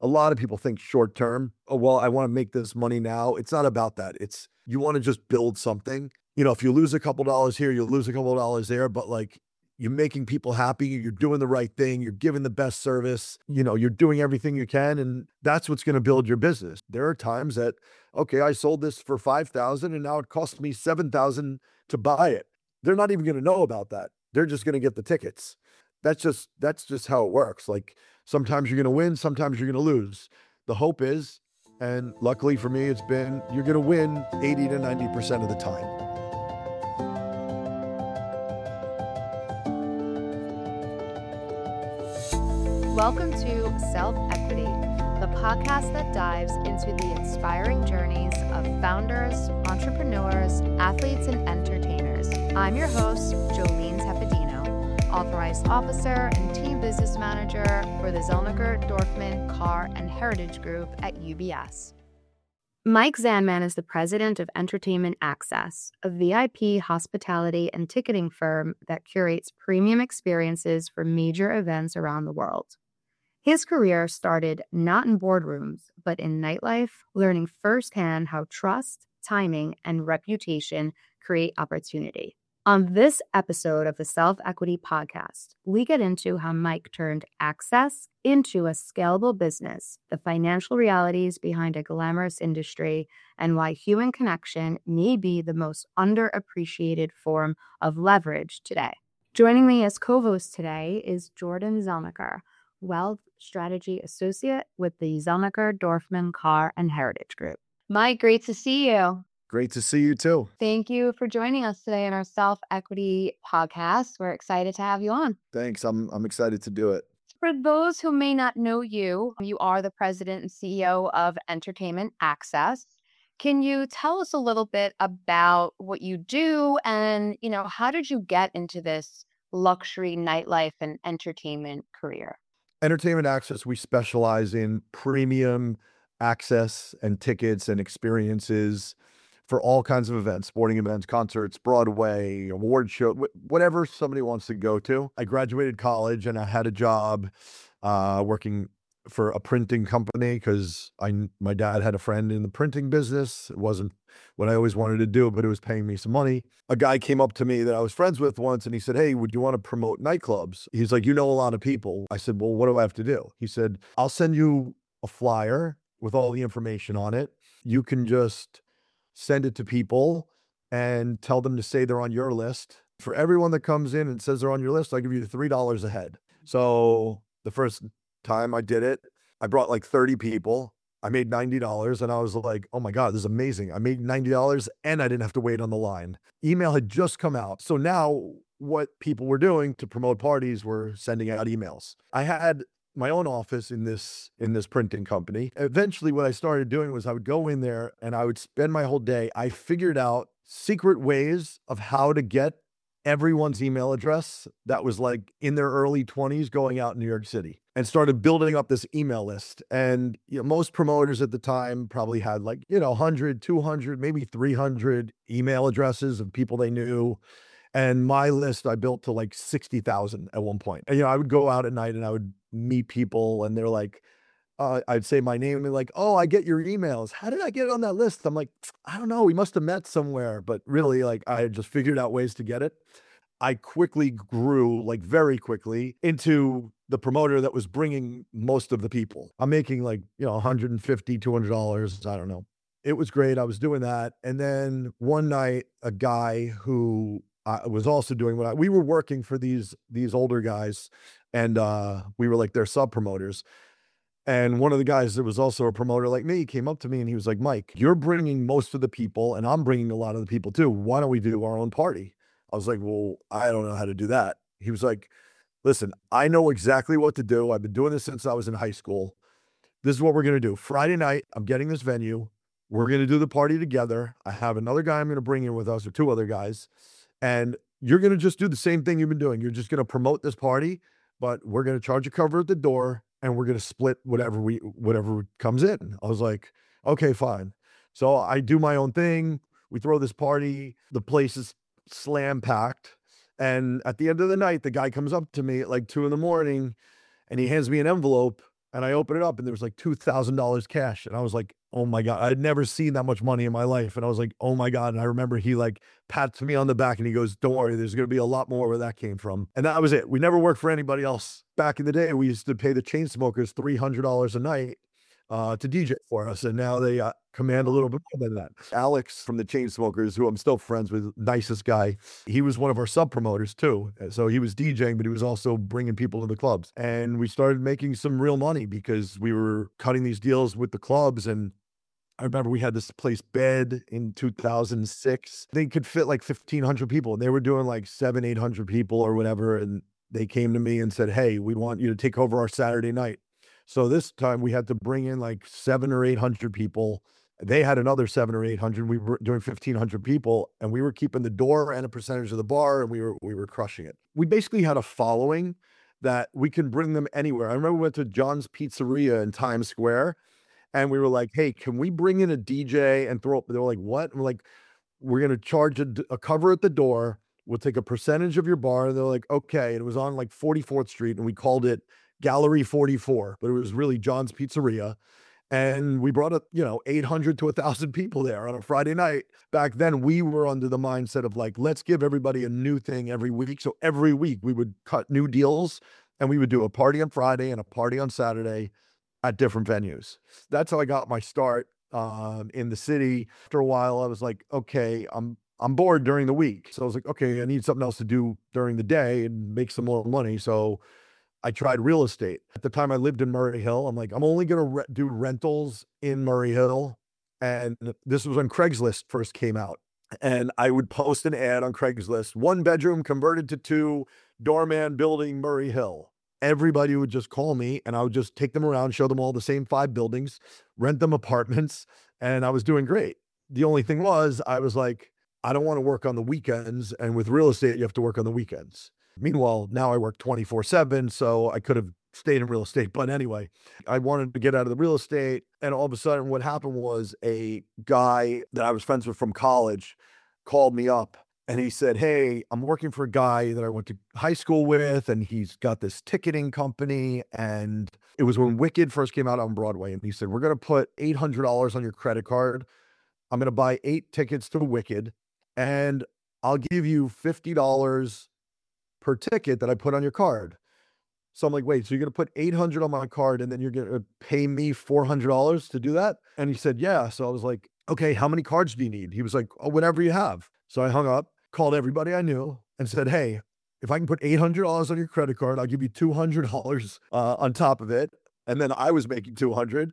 A lot of people think short term, oh, well, I want to make this money now. It's not about that. It's you want to just build something. If you lose a couple dollars here, you'll lose a couple of dollars there, but like you're making people happy, you're doing the right thing, you're giving the best service, you're doing everything you can, and that's what's going to build your business. There are times that, okay, I sold this for 5,000 and now it cost me 7,000 to buy it. They're not even going to know about that. They're just going to get the tickets. That's just how it works. Like sometimes you're going to win, sometimes you're going to lose. The hope is, and luckily for me, it's been, you're going to win 80 to 90% of the time. Welcome to Self Equity, the podcast that dives into the inspiring journeys of founders, entrepreneurs, athletes, and entertainers. I'm your host, Jolene Tepedino, authorized officer and team business manager for the Zellniker Dorfman Car and Heritage Group at UBS. Mike Zanman is the president of Entertainment Access, a VIP hospitality and ticketing firm that curates premium experiences for major events around the world. His career started not in boardrooms, but in nightlife, learning firsthand how trust, timing, and reputation create opportunity. On this episode of the Self Equity Podcast, we get into how Mike turned access into a scalable business, the financial realities behind a glamorous industry, and why human connection may be the most underappreciated form of leverage today. Joining me as co-host today is Jordan Zellniker, Wealth Strategy Associate with the Zellniker Dorfman Car and Heritage Group. Mike, great to see you. Great to see you too. Thank you for joining us today in our Self Equity Podcast. We're excited to have you on. Thanks. I'm excited to do it. For those who may not know you, you are the president and CEO of Entertainment Access. Can you tell us a little bit about what you do and, how did you get into this luxury nightlife and entertainment career? Entertainment Access, we specialize in premium access and tickets and experiences for all kinds of events, sporting events, concerts, Broadway, award show, whatever somebody wants to go to. I graduated college and I had a job working for a printing company because my dad had a friend in the printing business. It wasn't what I always wanted to do, but it was paying me some money. A guy came up to me that I was friends with once and he said, "Hey, would you want to promote nightclubs?" He's like, "You know a lot of people." I said, "Well, what do I have to do?" He said, "I'll send you a flyer with all the information on it. You can just send it to people and tell them to say they're on your list. For everyone that comes in and says they're on your list, I'll give you $3 a head." So the first time I did it, I brought like 30 people. I made $90 and I was like, oh my God, this is amazing. I made $90 and I didn't have to wait on the line. Email had just come out. So now what people were doing to promote parties were sending out emails. I had my own office in this printing company. Eventually what I started doing was I would go in there and I would spend my whole day. I figured out secret ways of how to get everyone's email address that was like in their early 20s going out in New York City and started building up this email list. And most promoters at the time probably had 100, 200, maybe 300 email addresses of people they knew. And my list I built to like 60,000 at one point. And I would go out at night and I would meet people and they're like, I'd say my name and they're like, "Oh, I get your emails. How did I get on that list?" I'm like, "I don't know. We must have met somewhere." But really, I had just figured out ways to get it. I quickly grew, very quickly, into the promoter that was bringing most of the people. I'm making $150, $200. I don't know. It was great. I was doing that. And then one night, a guy who was also doing we were working for these older guys and we were like their sub promoters. And one of the guys that was also a promoter like me came up to me and he was like, "Mike, you're bringing most of the people and I'm bringing a lot of the people too. Why don't we do our own party?" I was like, "Well, I don't know how to do that." He was like, "Listen, I know exactly what to do. I've been doing this since I was in high school. This is what we're going to do. Friday night, I'm getting this venue. We're going to do the party together. I have another guy I'm going to bring in with us, or two other guys. And you're going to just do the same thing you've been doing. You're just going to promote this party, but we're going to charge a cover at the door and we're going to split whatever comes in." I was like, "Okay, fine." So I do my own thing. We throw this party. The place is slam packed. And at the end of the night, the guy comes up to me at 2 a.m. and he hands me an envelope And I opened it up and there was like $2,000 cash. And I was like, oh my God, I'd never seen that much money in my life. And I was like, oh my God. And I remember he like pats me on the back and he goes, don't worry, there's going to be a lot more where that came from. And that was it. We never worked for anybody else. Back in the day, we used to pay the chain smokers $300 a night to DJ for us. And now they command a little bit more than that. Alex from the Chainsmokers, who I'm still friends with, nicest guy. He was one of our sub promoters too. So he was DJing, but he was also bringing people to the clubs. And we started making some real money because we were cutting these deals with the clubs. And I remember we had this place Bed in 2006. They could fit like 1,500 people and they were doing like 800 people or whatever. And they came to me and said, hey, we want you to take over our Saturday night. So this time we had to bring in like 700 or 800 people. They had another 700 or 800. We were doing 1,500 people and we were keeping the door and a percentage of the bar and we were crushing it. We basically had a following that we can bring them anywhere. I remember we went to John's Pizzeria in Times Square and we were like, hey, can we bring in a DJ and throw up? They were like, what? And we're like, we're going to charge a cover at the door. We'll take a percentage of your bar. And they're like, okay. And it was on like 44th Street and we called it Gallery 44, but it was really John's Pizzeria. And we brought 800 to 1,000 people there on a Friday night. Back then we were under the mindset of like, let's give everybody a new thing every week. So every week we would cut new deals and we would do a party on Friday and a party on Saturday at different venues. That's how I got my start in the city. After a while, I was like, okay, I'm bored during the week. So I was like, okay, I need something else to do during the day and make some more money. So I tried real estate. At the time I lived in Murray Hill. I'm like, I'm only going to do rentals in Murray Hill. And this was when Craigslist first came out. And I would post an ad on Craigslist, 1 bedroom converted to 2, doorman building Murray Hill. Everybody would just call me and I would just take them around, show them all the same 5 buildings, rent them apartments. And I was doing great. The only thing was, I was like, I don't want to work on the weekends. And with real estate, you have to work on the weekends. Meanwhile, now I work 24/7, so I could have stayed in real estate. But anyway, I wanted to get out of the real estate. And all of a sudden, what happened was a guy that I was friends with from college called me up and he said, hey, I'm working for a guy that I went to high school with, and he's got this ticketing company. And it was when Wicked first came out on Broadway. And he said, we're going to put $800 on your credit card. I'm going to buy 8 tickets to Wicked, and I'll give you $50 per ticket that I put on your card. So I'm like, wait, so you're going to put $800 on my card and then you're going to pay me $400 to do that? And he said, yeah. So I was like, okay, how many cards do you need? He was like, oh, whatever you have. So I hung up, called everybody I knew and said, hey, if I can put $800 on your credit card, I'll give you $200 on top of it. And then I was making $200.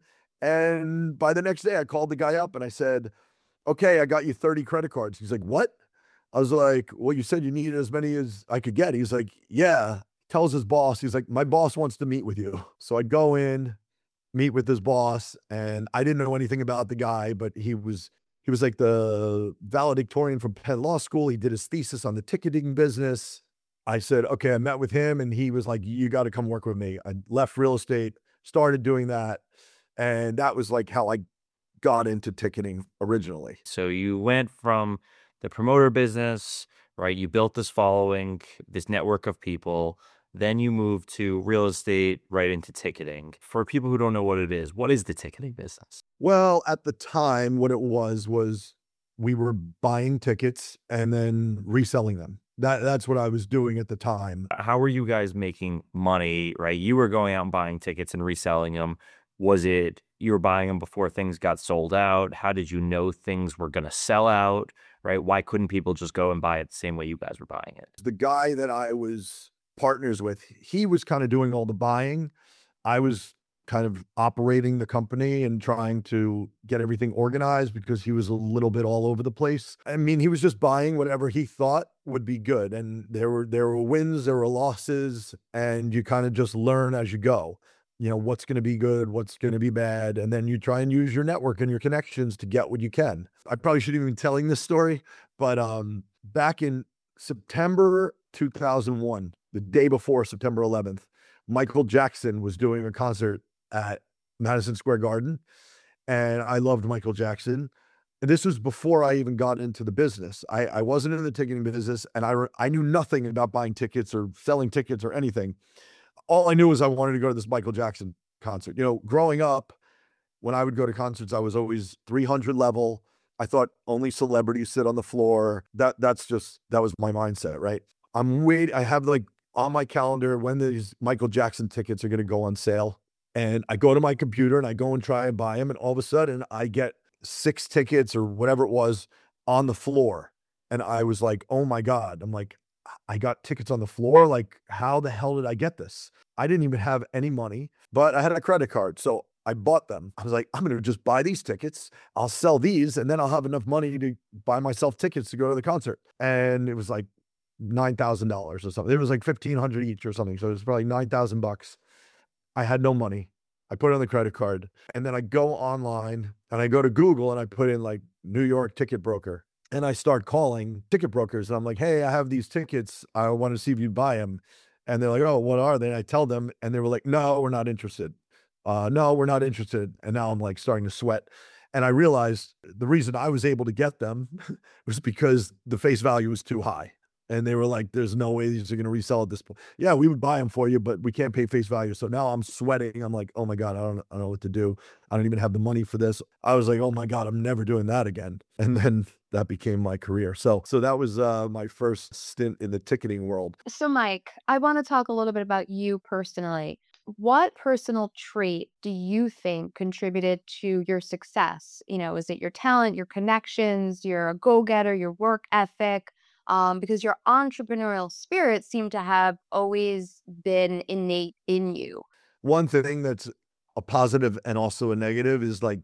And by the next day I called the guy up and I said, okay, I got you 30 credit cards. He's like, what? I was like, well, you said you needed as many as I could get. He's like, yeah. Tells his boss, he's like, my boss wants to meet with you. So I'd go in, meet with his boss, and I didn't know anything about the guy, but he was like the valedictorian from Penn Law School. He did his thesis on the ticketing business. I said, okay, I met with him and he was like, you got to come work with me. I left real estate, started doing that. And that was like how I got into ticketing originally. So you went from the promoter business, right? You built this following, this network of people. Then you moved to real estate, right into ticketing. For people who don't know what it is, what is the ticketing business? Well, at the time, what it was we were buying tickets and then reselling them. That's what I was doing at the time. How were you guys making money, right? You were going out and buying tickets and reselling them. Was it you were buying them before things got sold out? How did you know things were going to sell out, right? Why couldn't people just go and buy it the same way you guys were buying it? The guy that I was partners with, he was kind of doing all the buying. I was kind of operating the company and trying to get everything organized because he was a little bit all over the place. I mean, he was just buying whatever he thought would be good. And there were wins, there were losses, and you kind of just learn as you go. You know, what's going to be good, what's going to be bad. And then you try and use your network and your connections to get what you can. I probably shouldn't even be telling this story, but back in September 2001, the day before September 11th, Michael Jackson was doing a concert at Madison Square Garden. And I loved Michael Jackson. And this was before I even got into the business. I wasn't in the ticketing business, and I knew nothing about buying tickets or selling tickets or anything. All I knew was I wanted to go to this Michael Jackson concert. Growing up, when I would go to concerts, I was always 300 level. I thought only celebrities sit on the floor. That was my mindset, right? I have like on my calendar when these Michael Jackson tickets are going to go on sale. And I go to my computer and I go and try and buy them. And all of a sudden I get 6 tickets or whatever it was on the floor. And I was like, oh my God. I'm like, I got tickets on the floor. Like, how the hell did I get this? I didn't even have any money, but I had a credit card. So I bought them. I was like, I'm going to just buy these tickets. I'll sell these and then I'll have enough money to buy myself tickets to go to the concert. And it was like $9,000 or something. It was like 1,500 each or something. So it was probably $9,000. I had no money. I put it on the credit card and then I go online and I go to Google and I put in like New York ticket broker and I start calling ticket brokers and I'm like, hey, I have these tickets. I want to see if you'd buy them. And they're like, oh, what are they? And I tell them and they were like, no, we're not interested. No, we're not interested. And now I'm like starting to sweat. And I realized the reason I was able to get them was because the face value was too high. And they were like, there's no way these are going to resell at this point. Yeah, we would buy them for you, but we can't pay face value. So now I'm sweating. I'm like, oh my God, I don't know what to do. I don't even have the money for this. I was like, oh my God, I'm never doing that again. And then that became my career. So that was my first stint in the ticketing world. So, Mike, I want to talk a little bit about you personally. What personal trait do you think contributed to your success? Is it your talent, your connections, you're a go-getter, your work ethic? Because your entrepreneurial spirit seemed to have always been innate in you. One thing that's a positive and also a negative is like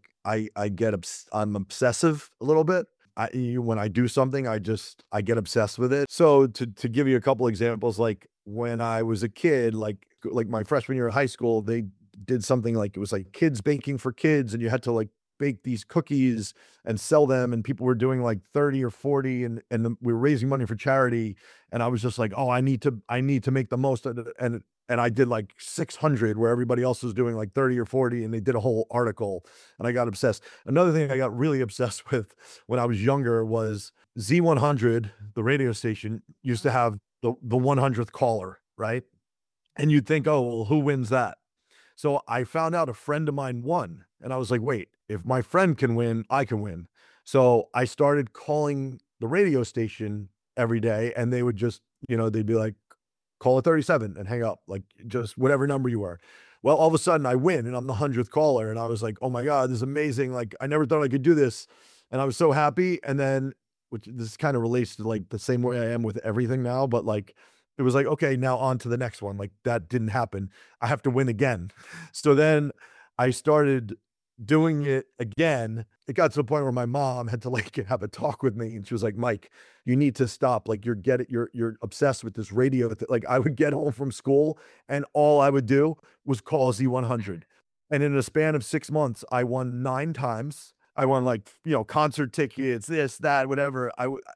I'm obsessive a little bit. When I do something, I get obsessed with it. So to give you a couple examples, like when I was a kid, like my freshman year of high school, they did something like it was like kids baking for kids, and you had to like bake these cookies and sell them, and people were doing like 30 or 40 and we were raising money for charity, and I was just like, oh, I need to make the most of it. And I did like 600 where everybody else was doing like 30 or 40, and they did a whole article, and I got obsessed. Another thing I got really obsessed with when I was younger was Z100, the radio station, used to have the 100th caller, right? And you'd think, oh, well, who wins that? So I found out a friend of mine won, and I was like, wait, if my friend can win, I can win. So I started calling the radio station every day, and they would just, they'd be like, call it 37 and hang up, like just whatever number you were. Well, all of a sudden I win and I'm the 100th caller. And I was like, oh my God, this is amazing. Like, I never thought I could do this. And I was so happy. And then, which this kind of relates to like the same way I am with everything now, but like, it was like, okay, now on to the next one. Like that didn't happen. I have to win again. So then I started doing it again. It got to the point where my mom had to like have a talk with me, and she was like, Mike, you need to stop. Like you're obsessed with this radio. Like I would get home from school and all I would do was call Z100. And in a span of 6 months, I won 9 times. I won like, concert tickets, this, that, whatever.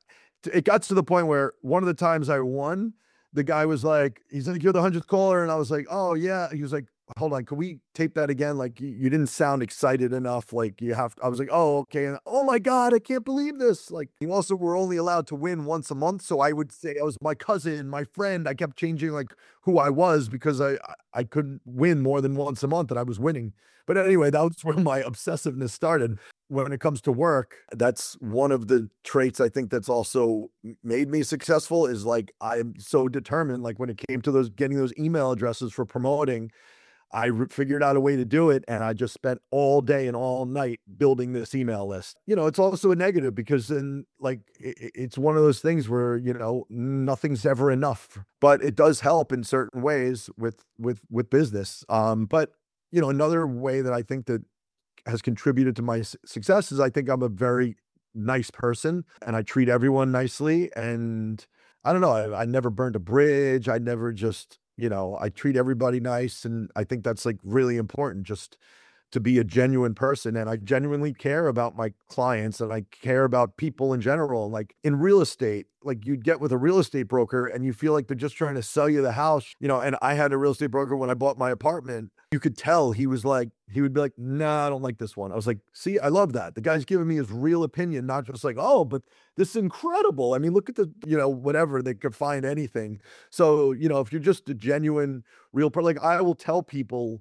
It got to the point where one of the times I won, the guy was like, he's like, you're the 100th caller. And I was like, oh yeah. He was like, hold on, can we tape that again? Like you didn't sound excited enough. Like I was like, oh, okay. And, oh my God, I can't believe this. Like you also were only allowed to win once a month. So I would say I was my cousin, my friend. I kept changing like who I was because I couldn't win more than once a month and I was winning. But anyway, that was where my obsessiveness started. When it comes to work, that's one of the traits I think that's also made me successful is like, I'm so determined. Like when it came to getting those email addresses for promoting, I figured out a way to do it, and I just spent all day and all night building this email list. It's also a negative because then like it's one of those things where, nothing's ever enough, but it does help in certain ways with business. But another way that I think that has contributed to my success is I think I'm a very nice person and I treat everyone nicely. And I don't know, I never burned a bridge. I never just, I treat everybody nice. And I think that's like really important, just to be a genuine person. And I genuinely care about my clients and I care about people in general. Like in real estate, like you'd get with a real estate broker and you feel like they're just trying to sell you the house, and I had a real estate broker when I bought my apartment. You could tell he would be like, nah, I don't like this one. I was like, see, I love that. The guy's giving me his real opinion, not just like, oh, but this is incredible. I mean, look at the, whatever, they could find anything. So, if you're just a genuine real person, like I will tell people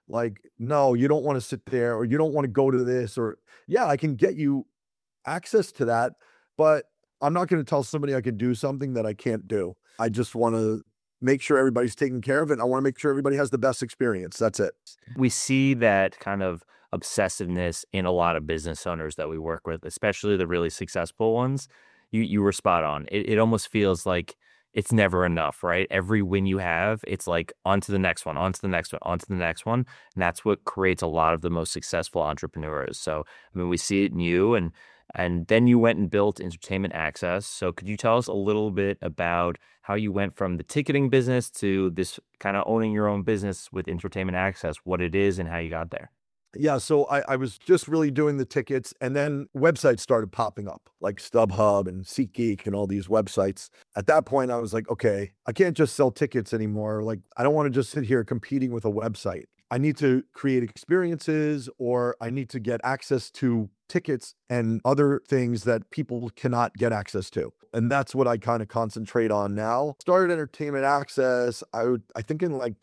Like, no, you don't want to sit there, or you don't want to go to this, or yeah, I can get you access to that, but I'm not going to tell somebody I can do something that I can't do. I just want to make sure everybody's taken care of it. I want to make sure everybody has the best experience. That's it. We see that kind of obsessiveness in a lot of business owners that we work with, especially the really successful ones. You were spot on. It almost feels like it's never enough, right? Every win you have, it's like on to the next one, on to the next one, on to the next one. And that's what creates a lot of the most successful entrepreneurs. So, I mean, we see it in you, and then you went and built Entertainment Access. So could you tell us a little bit about how you went from the ticketing business to this kind of owning your own business with Entertainment Access, what it is and how you got there? Yeah, so I was just really doing the tickets, and then websites started popping up, like StubHub and SeatGeek and all these websites. At that point, I was like, okay, I can't just sell tickets anymore. Like, I don't want to just sit here competing with a website. I need to create experiences, or I need to get access to tickets and other things that people cannot get access to. And that's what I kind of concentrate on now. Started Entertainment Access, I think in like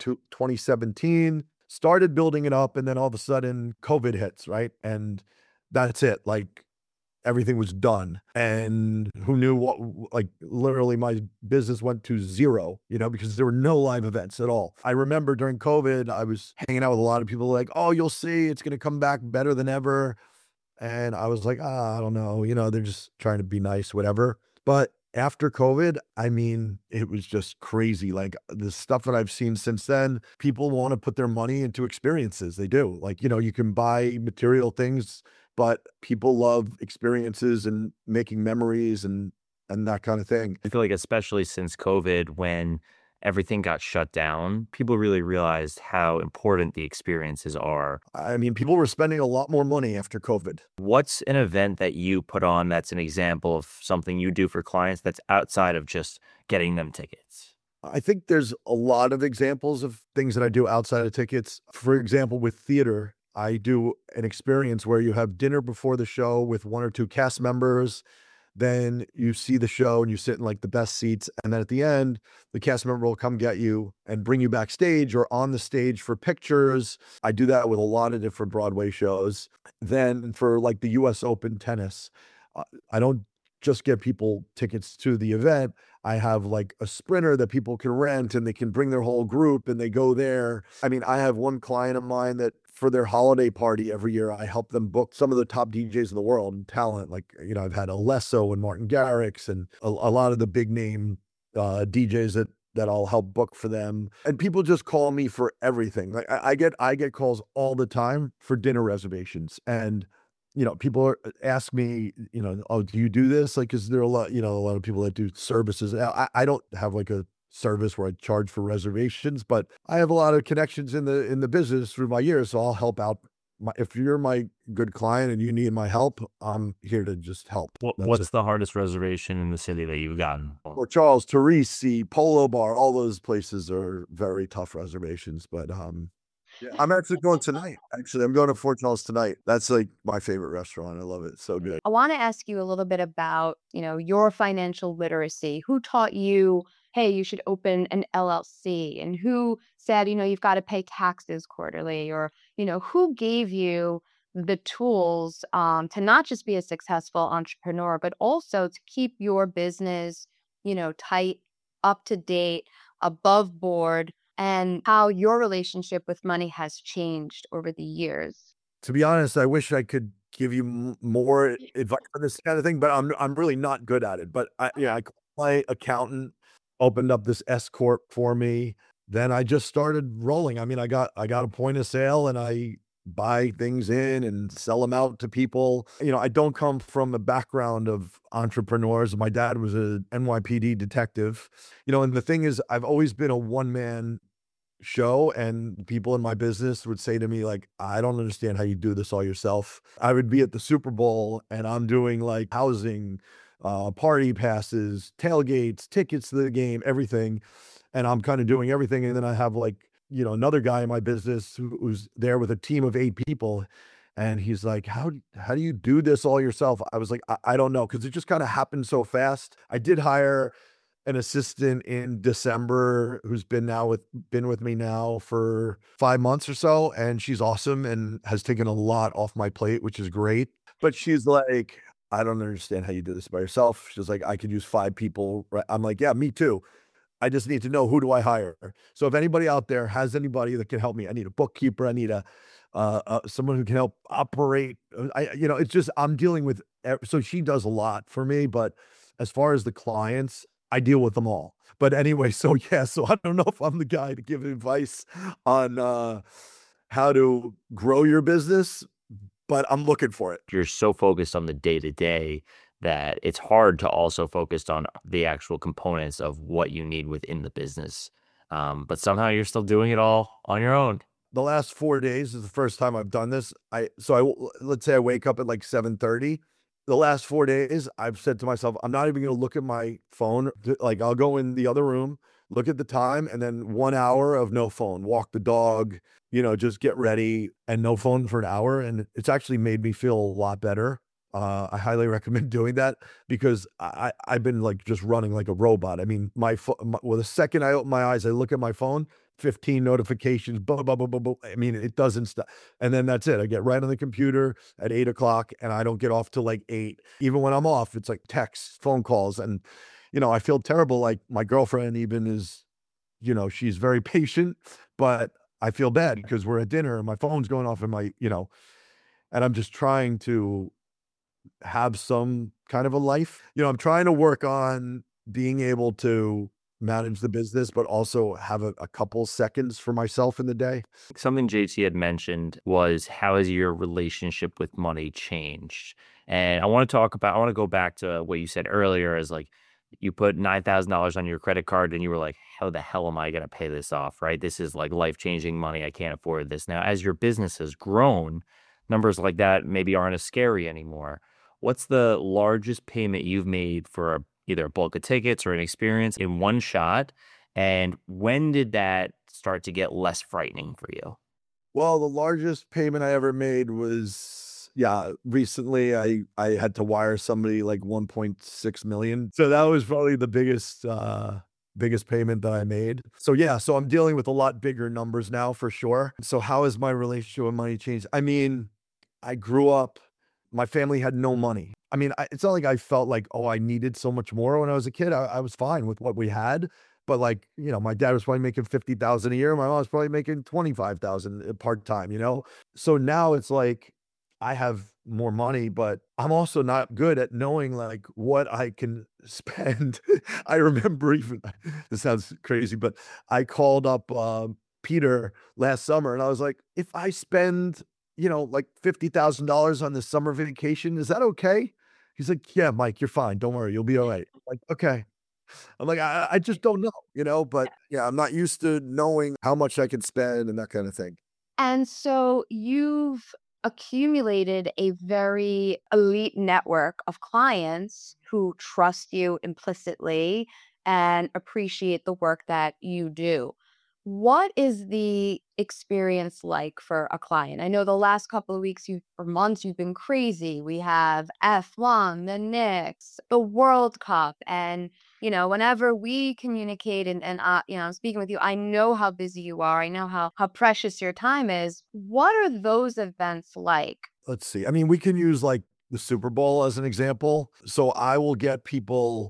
2017. Started building it up, and then all of a sudden COVID hits, right? And that's it. Like, everything was done. And who knew what, like, literally my business went to zero, because there were no live events at all. I remember during COVID, I was hanging out with a lot of people like, oh, you'll see, it's going to come back better than ever. And I was like, I don't know, they're just trying to be nice, whatever. But after COVID, I mean, it was just crazy. Like, the stuff that I've seen since then, people want to put their money into experiences. They do. Like, you can buy material things, but people love experiences and making memories and that kind of thing. I feel like especially since COVID, when everything got shut down, people really realized how important the experiences are. I mean, people were spending a lot more money after COVID. What's an event that you put on that's an example of something you do for clients that's outside of just getting them tickets? I think there's a lot of examples of things that I do outside of tickets. For example, with theater, I do an experience where you have dinner before the show with one or two cast members. Then you see the show and you sit in like the best seats. And then at the end, the cast member will come get you and bring you backstage or on the stage for pictures. I do that with a lot of different Broadway shows. Then for like the US Open tennis, I don't just give people tickets to the event. I have like a sprinter that people can rent, and they can bring their whole group and they go there. I mean, I have one client of mine that for their holiday party every year, I help them book some of the top DJs in the world and talent. Like, I've had Alesso and Martin Garrix and a lot of the big name DJs that I'll help book for them. And people just call me for everything. Like, I get calls all the time for dinner reservations. And people ask me, oh, do you do this? Like, is there a lot of people that do services? I don't have like a service where I charge for reservations, but I have a lot of connections in the business through my years. So I'll help out. If you're my good client and you need my help, I'm here to just help. What's the hardest reservation in the city that you've gotten? Or Charles, Teresi, Polo Bar, all those places are very tough reservations, but yeah. I'm actually going tonight. I'm going to Fort Charles tonight. That's like my favorite restaurant. I love it. It's so good. I want to ask you a little bit about, your financial literacy. Who taught you, hey, you should open an LLC? And who said, you've got to pay taxes quarterly? Or, who gave you the tools to not just be a successful entrepreneur, but also to keep your business, tight, up to date, above board, and how your relationship with money has changed over the years? To be honest, I wish I could give you more advice on this kind of thing, but I'm really not good at it. But I called my accountant, opened up this S corp for me. Then I just started rolling. I mean, I got a point of sale, and I buy things in and sell them out to people. I don't come from a background of entrepreneurs. My dad was a NYPD detective, and the thing is, I've always been a one-man show, and people in my business would say to me, like, I don't understand how you do this all yourself. I would be at the Super Bowl and I'm doing like housing, party passes, tailgates, tickets to the game, everything. And I'm kind of doing everything. And then I have like, another guy in my business who's there with a team of 8 people. And he's like, how do you do this all yourself? I was like, I don't know. Cause it just kind of happened so fast. I did hire an assistant in December who's been with me now for 5 months or so, and she's awesome and has taken a lot off my plate, which is great. But she's like, I don't understand how you do this by yourself. She's like, I could use 5 people. Right? I'm like, yeah, me too. I just need to know, who do I hire? So if anybody out there has anybody that can help me, I need a bookkeeper. I need someone who can help operate. It's just, I'm dealing with. So she does a lot for me, but as far as the clients, I deal with them all. But anyway, so yeah, so I don't know if I'm the guy to give advice on how to grow your business, but I'm looking for it. You're so focused on the day to day that it's hard to also focus on the actual components of what you need within the business. But somehow you're still doing it all on your own. The last 4 days is the first time I've done this. Let's say I wake up at like 7:30. The last 4 days, I've said to myself, I'm not even going to look at my phone. Like, I'll go in the other room, look at the time, and then 1 hour of no phone, walk the dog, just get ready and no phone for an hour. And it's actually made me feel a lot better. I highly recommend doing that because I've been like just running like a robot. I mean, the second I open my eyes, I look at my phone, 15 notifications, blah, blah, blah, blah, blah. I mean, it doesn't stop. And then that's it. I get right on the computer at 8 o'clock and I don't get off till like 8. Even when I'm off, it's like texts, phone calls. And, I feel terrible. Like my girlfriend even is, she's very patient, but I feel bad because we're at dinner and my phone's going off and and I'm just trying to have some kind of a life. I'm trying to work on being able to manage the business, but also have a couple seconds for myself in the day. Something JT had mentioned was, how has your relationship with money changed? And I want to go back to what you said earlier, as like, you put $9,000 on your credit card and you were like, how the hell am I going to pay this off? Right? This is like life-changing money. I can't afford this. Now, as your business has grown, numbers like that maybe aren't as scary anymore. What's the largest payment you've made for either a bulk of tickets or an experience in one shot? And when did that start to get less frightening for you? Well, the largest payment I ever made was, recently I had to wire somebody like 1.6 million. So that was probably the biggest payment that I made. So so I'm dealing with a lot bigger numbers now for sure. So how has my relationship with money changed? I mean, I grew up, my family had no money. I mean, it's not like I felt like, oh, I needed so much more when I was a kid. I was fine with what we had. But like, my dad was probably making 50,000 a year. My mom was probably making 25,000 part-time, So now it's like, I have more money, but I'm also not good at knowing like what I can spend. I remember even, this sounds crazy, but I called up Peter last summer and I was like, if I spend like $50,000 on this summer vacation, is that okay? He's like, yeah, Mike, you're fine. Don't worry. You'll be all right. I'm like, okay. I'm like, I just don't know, but yeah, I'm not used to knowing how much I can spend and that kind of thing. And so you've accumulated a very elite network of clients who trust you implicitly and appreciate the work that you do. What is the experience like for a client? I know the last couple of weeks or months you've been crazy. We have F1, the Knicks, the World Cup, and whenever we communicate and I'm speaking with you, I know how busy you are. I know how precious your time is. What are those events like? Let's see. I mean, we can use like the Super Bowl as an example. So I will get people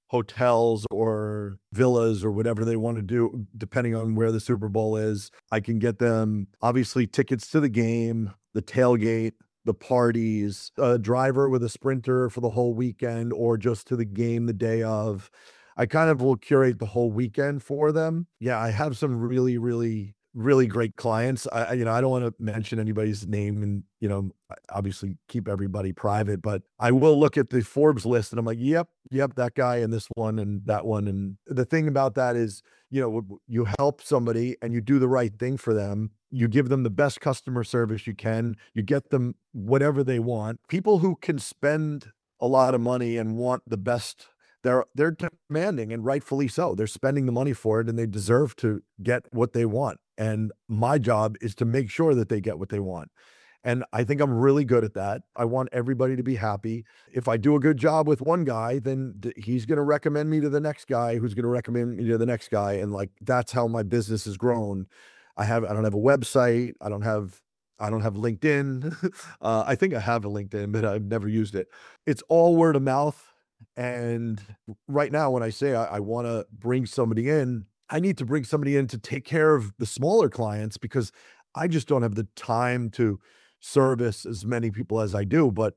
hotels or villas or whatever they want to do, depending on where the Super Bowl is. I can get them obviously tickets to the game, the tailgate, the parties, a driver with a Sprinter for the whole weekend, or just to the game the day of. I kind of will curate the whole weekend for them. Yeah, I have some really, really, really great clients. I don't want to mention anybody's name and, obviously keep everybody private, but I will look at the Forbes list and I'm like, yep, that guy and this one and that one. And the thing about that is, you help somebody and you do the right thing for them. You give them the best customer service you can. You get them whatever they want. People who can spend a lot of money and want the best, they're demanding, and rightfully so. They're spending the money for it and they deserve to get what they want. And my job is to make sure that they get what they want. And I think I'm really good at that. I want everybody to be happy. If I do a good job with one guy, then he's going to recommend me to the next guy, who's going to recommend me to the next guy. And like, that's how my business has grown. I don't have a website. I don't have LinkedIn. I think I have a LinkedIn, but I've never used it. It's all word of mouth. And right now, when I say I want to bring somebody in, I need to bring somebody in to take care of the smaller clients because I just don't have the time to service as many people as I do. But,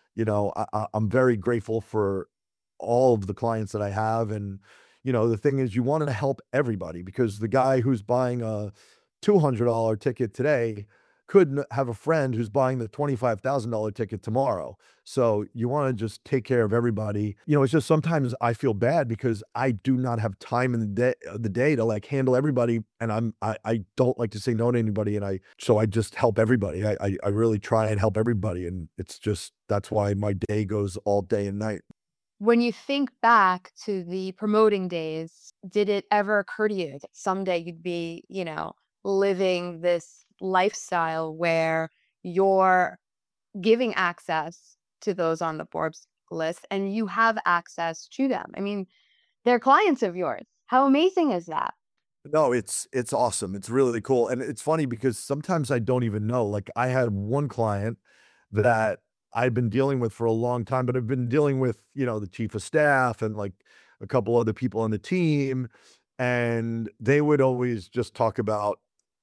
I'm very grateful for all of the clients that I have. And, the thing is, you want to help everybody because the guy who's buying a $200 ticket today could have a friend who's buying the $25,000 ticket tomorrow. So you want to just take care of everybody. It's just sometimes I feel bad because I do not have time in the day to like handle everybody. And I don't like to say no to anybody. And so I just help everybody. I really try and help everybody. And that's why my day goes all day and night. When you think back to the promoting days, did it ever occur to you that someday you'd be, living this lifestyle where you're giving access to those on the Forbes list and you have access to them? I mean, they're clients of yours. How amazing is that? No, it's awesome. It's really cool. And it's funny because sometimes I don't even know. Like I had one client that I've been dealing with for a long time, but I've been dealing with, the chief of staff and like a couple other people on the team. And they would always just talk about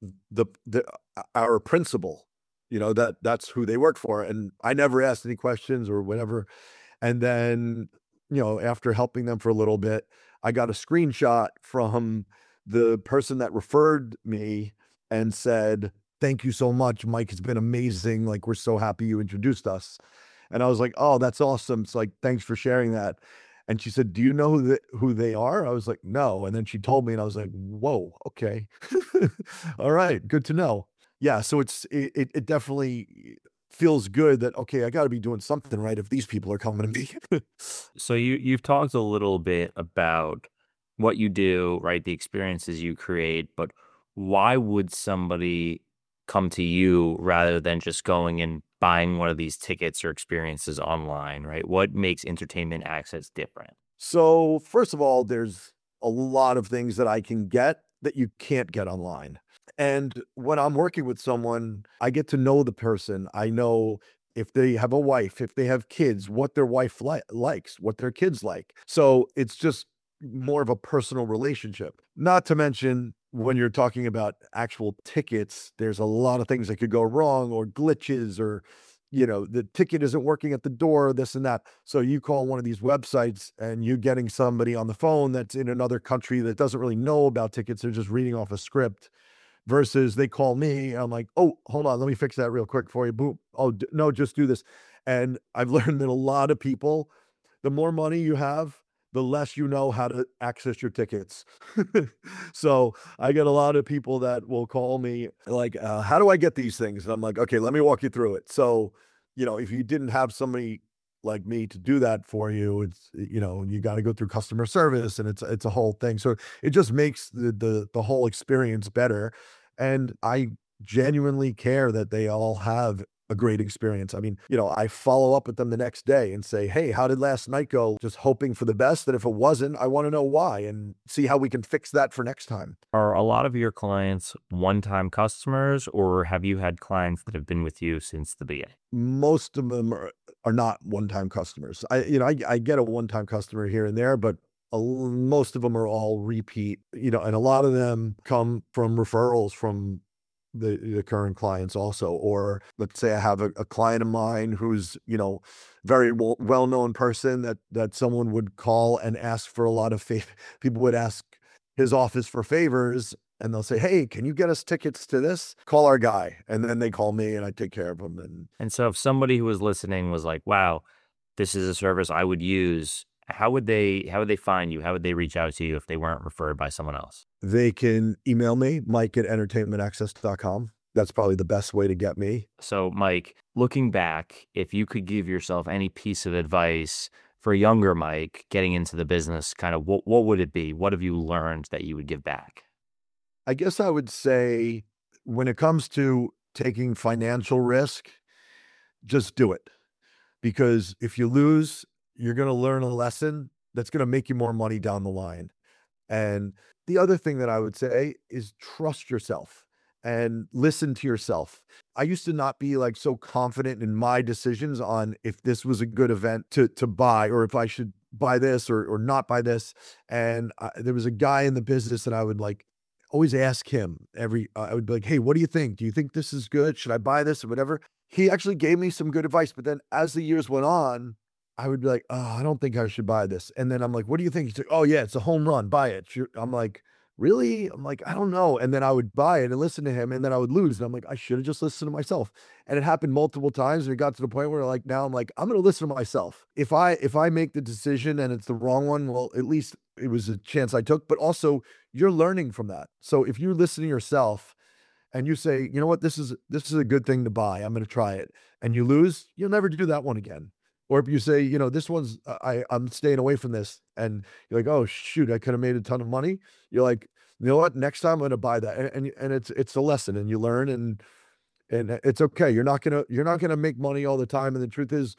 our principal, that's who they work for. And I never asked any questions or whatever. And then, after helping them for a little bit, I got a screenshot from the person that referred me and said, "Thank you so much. Mike has been amazing. Like, we're so happy you introduced us." And I was like, "Oh, that's awesome." It's like, "Thanks for sharing that." And she said, "Do you know who they are?" I was like, "No." And then she told me and I was like, "Whoa, okay." All right, good to know. Yeah, so it definitely feels good that, okay, I got to be doing something right if these people are coming to me. So you've talked a little bit about what you do, right? The experiences you create, but why would somebody come to you rather than just going and buying one of these tickets or experiences online, right? What makes Entertainment Access different? So, first of all, there's a lot of things that I can get that you can't get online. And when I'm working with someone, I get to know the person. I know if they have a wife, if they have kids, what their wife likes, what their kids like. So it's just more of a personal relationship. Not to mention, when you're talking about actual tickets, there's a lot of things that could go wrong or glitches or, the ticket isn't working at the door, this and that. So you call one of these websites and you're getting somebody on the phone that's in another country that doesn't really know about tickets. They're just reading off a script versus they call me. I'm like, "Oh, hold on. Let me fix that real quick for you." Boom. "Oh, no, just do this." And I've learned that a lot of people, the more money you have, the less you know how to access your tickets. So I get a lot of people that will call me like, "How do I get these things?" And I'm like, "Okay, let me walk you through it." So, if you didn't have somebody like me to do that for you, it's, you got to go through customer service and it's a whole thing. So it just makes the whole experience better. And I genuinely care that they all have a great experience. I mean, I follow up with them the next day and say, "Hey, how did last night go?" Just hoping for the best. That if it wasn't, I want to know why and see how we can fix that for next time. Are a lot of your clients one-time customers, or have you had clients that have been with you since the beginning? Most of them are not one-time customers. I get a one-time customer here and there, but most of them are all repeat, and a lot of them come from referrals from the current clients also. Or let's say I have a client of mine who's, very well-known person that someone would call and ask for a lot of people would ask his office for favors and they'll say, "Hey, can you get us tickets to this? Call our guy." And then they call me and I take care of them. And so if somebody who was listening was like, "Wow, this is a service I would use," how would they find you? How would they reach out to you if they weren't referred by someone else? They can email me, mike@entertainmentaccess.com. That's probably the best way to get me. So, Mike, looking back, if you could give yourself any piece of advice for younger Mike getting into the business, kind of what would it be? What have you learned that you would give back? I guess I would say when it comes to taking financial risk, just do it. Because if you lose, you're going to learn a lesson that's going to make you more money down the line. And the other thing that I would say is trust yourself and listen to yourself. I used to not be like so confident in my decisions on if this was a good event to buy, or if I should buy this or not buy this. And there was a guy in the business that I would like always ask him I would be like, hey, what do you think? Do you think this is good? Should I buy this or whatever? He actually gave me some good advice. But then as the years went on, I would be like, oh, I don't think I should buy this. And then I'm like, what do you think? He's like, oh yeah, it's a home run. Buy it. I'm like, really? I'm like, I don't know. And then I would buy it and listen to him, and then I would lose. And I'm like, I should have just listened to myself. And it happened multiple times. And it got to the point where like, now I'm like, I'm going to listen to myself. If I make the decision and it's the wrong one, well, at least it was a chance I took, but also you're learning from that. So if you listen to yourself and you say, you know what, this is a good thing to buy, I'm going to try it, and you lose, you'll never do that one again. Or if you say, you know, this one's, I'm staying away from this, and you're like, oh shoot, I could have made a ton of money. You're like, you know what, next time I'm going to buy that. And it's a lesson, and you learn, and it's okay. You're not going to make money all the time. And the truth is,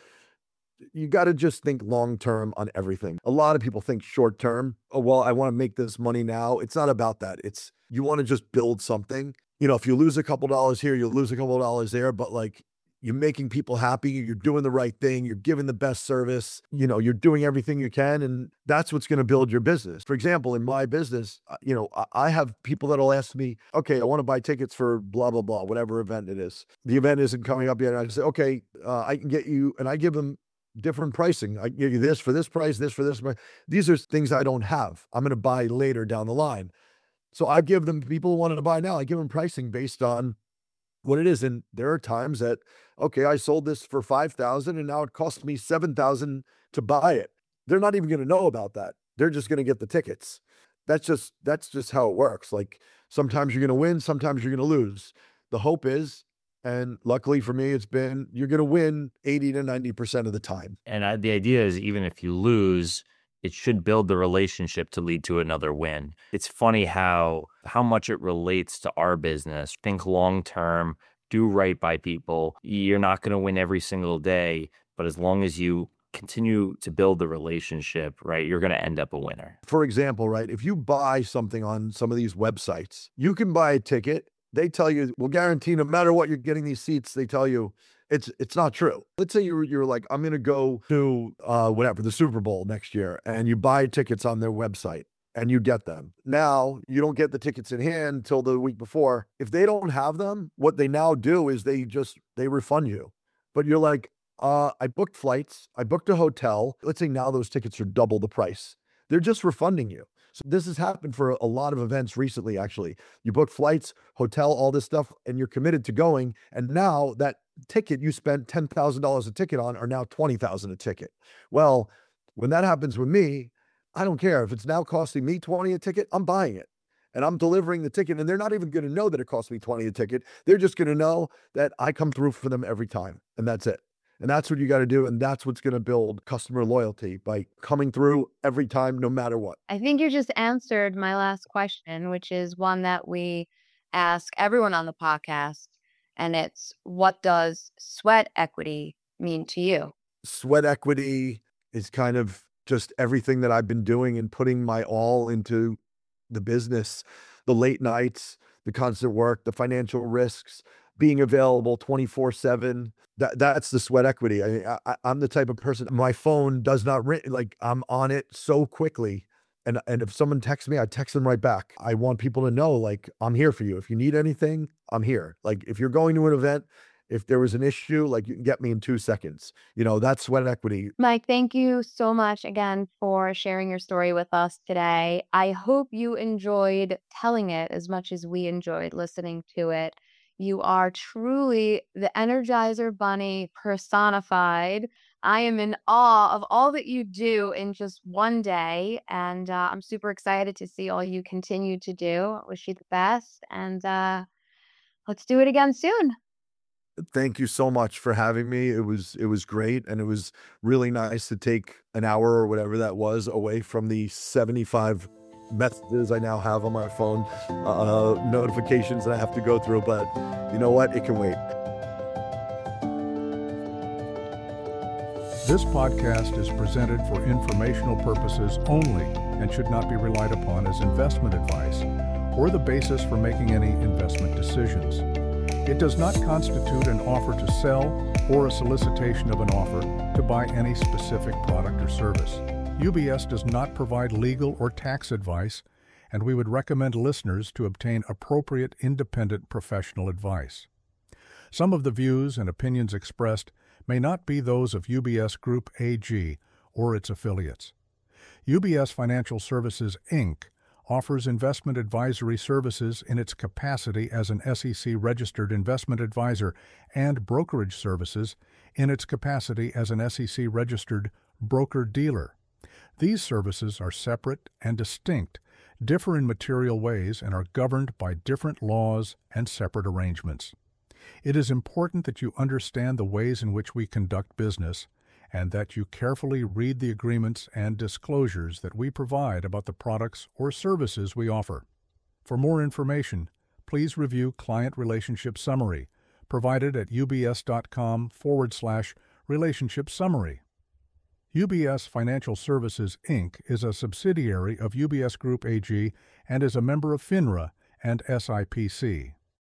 you got to just think long-term on everything. A lot of people think short-term. Oh, well, I want to make this money now. It's not about that. It's, you want to just build something. You know, if you lose a couple dollars here, you'll lose a couple dollars there, but like, you're making people happy, you're doing the right thing, you're giving the best service, you know, you're doing everything you can, and that's what's going to build your business. For example, in my business, you know, I have people that'll ask me, okay, I want to buy tickets for blah, blah, blah, whatever event it is. The event isn't coming up yet. And I say, okay, I can get you, and I give them different pricing. I can give you this for this price, this for this price. These are things I don't have. I'm going to buy later down the line. So I give them, people who wanted to buy now, I give them pricing based on what it is. And there are times that, okay, I sold this for $5,000 and now it costs me $7,000 to buy it. They're not even going to know about that. They're just going to get the tickets. That's just how it works. Like, sometimes you're going to win, sometimes you're going to lose. The hope is, and luckily for me, it's been, you're going to win 80 to 90% of the time. And the idea is, even if you lose, it should build the relationship to lead to another win. It's funny how much it relates to our business. Think long-term, do right by people. You're not going to win every single day, but as long as you continue to build the relationship, right, you're going to end up a winner. For example, right, if you buy something on some of these websites, you can buy a ticket. They tell you, we'll guarantee no matter what you're getting these seats, they tell you it's not true. Let's say you're like, I'm going to go to whatever, the Super Bowl next year, and you buy tickets on their website and you get them. Now you don't get the tickets in hand till the week before. If they don't have them, what they now do is they refund you. But you're like, I booked flights, I booked a hotel. Let's say now those tickets are double the price. They're just refunding you. So this has happened for a lot of events recently, actually. You book flights, hotel, all this stuff, and you're committed to going. And now that ticket you spent $10,000 a ticket on are now $20,000 a ticket. Well, when that happens with me, I don't care. If it's now costing me $20 a ticket, I'm buying it. And I'm delivering the ticket. And they're not even going to know that it cost me $20 a ticket. They're just going to know that I come through for them every time. And that's it. And that's what you got to do. And that's what's going to build customer loyalty, by coming through every time, no matter what. I think you just answered my last question, which is one that we ask everyone on the podcast. And it's, what does sweat equity mean to you? Sweat equity is kind of just everything that I've been doing and putting my all into the business, the late nights, the constant work, the financial risks, being available 24/7. That's the sweat equity. I'm the type of person, my phone does not ring, like I'm on it so quickly. And if someone texts me, I text them right back. I want people to know, like, I'm here for you. If you need anything, I'm here. Like, if you're going to an event, if there was an issue, like, you can get me in 2 seconds. You know, that's sweat equity. Mike, thank you so much again for sharing your story with us today. I hope you enjoyed telling it as much as we enjoyed listening to it. You are truly the Energizer Bunny personified. I am in awe of all that you do in just one day, and I'm super excited to see all you continue to do. I wish you the best, and let's do it again soon. Thank you so much for having me. It was great, and it was really nice to take an hour or whatever that was away from the 75 messages I now have on my phone, notifications that I have to go through, but you know what? It can wait. This podcast is presented for informational purposes only and should not be relied upon as investment advice or the basis for making any investment decisions. It does not constitute an offer to sell or a solicitation of an offer to buy any specific product or service. UBS does not provide legal or tax advice, and we would recommend listeners to obtain appropriate independent professional advice. Some of the views and opinions expressed may not be those of UBS Group AG or its affiliates. UBS Financial Services, Inc. offers investment advisory services in its capacity as an SEC-registered investment advisor and brokerage services in its capacity as an SEC-registered broker-dealer. These services are separate and distinct, differ in material ways, and are governed by different laws and separate arrangements. It is important that you understand the ways in which we conduct business and that you carefully read the agreements and disclosures that we provide about the products or services we offer. For more information, please review Client Relationship Summary, provided at ubs.com/relationship summary. UBS Financial Services, Inc. is a subsidiary of UBS Group AG and is a member of FINRA and SIPC.